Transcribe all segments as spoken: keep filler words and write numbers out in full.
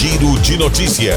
Giro de Notícia.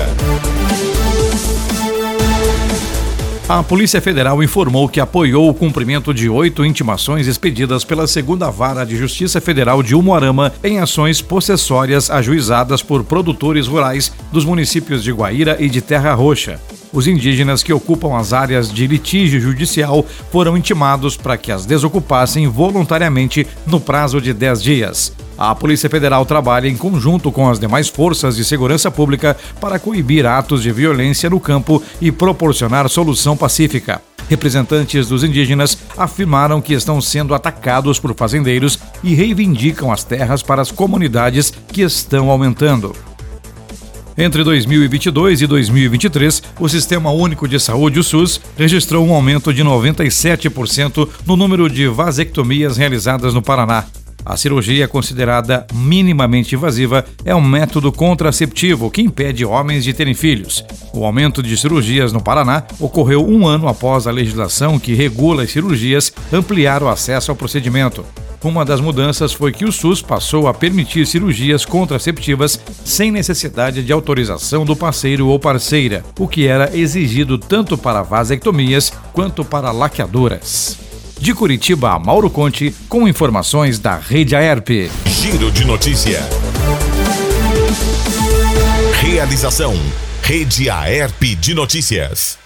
A Polícia Federal informou que apoiou o cumprimento de oito intimações expedidas pela Segunda Vara de Justiça Federal de Umuarama em ações possessórias ajuizadas por produtores rurais dos municípios de Guaíra e de Terra Roxa. Os indígenas que ocupam as áreas de litígio judicial foram intimados para que as desocupassem voluntariamente no prazo de dez dias. A Polícia Federal trabalha em conjunto com as demais forças de segurança pública para coibir atos de violência no campo e proporcionar solução pacífica. Representantes dos indígenas afirmaram que estão sendo atacados por fazendeiros e reivindicam as terras para as comunidades que estão aumentando. Entre dois mil e vinte e dois e dois mil e vinte e três, o Sistema Único de Saúde, o SUS, registrou um aumento de noventa e sete por cento no número de vasectomias realizadas no Paraná. A cirurgia considerada minimamente invasiva é um método contraceptivo que impede homens de terem filhos. O aumento de cirurgias no Paraná ocorreu um ano após a legislação que regula as cirurgias ampliar o acesso ao procedimento. Uma das mudanças foi que o SUS passou a permitir cirurgias contraceptivas sem necessidade de autorização do parceiro ou parceira, o que era exigido tanto para vasectomias quanto para laqueadoras. De Curitiba, Mauro Conte, com informações da Rede Aerp. Giro de Notícia. Realização: Rede Aerp de Notícias.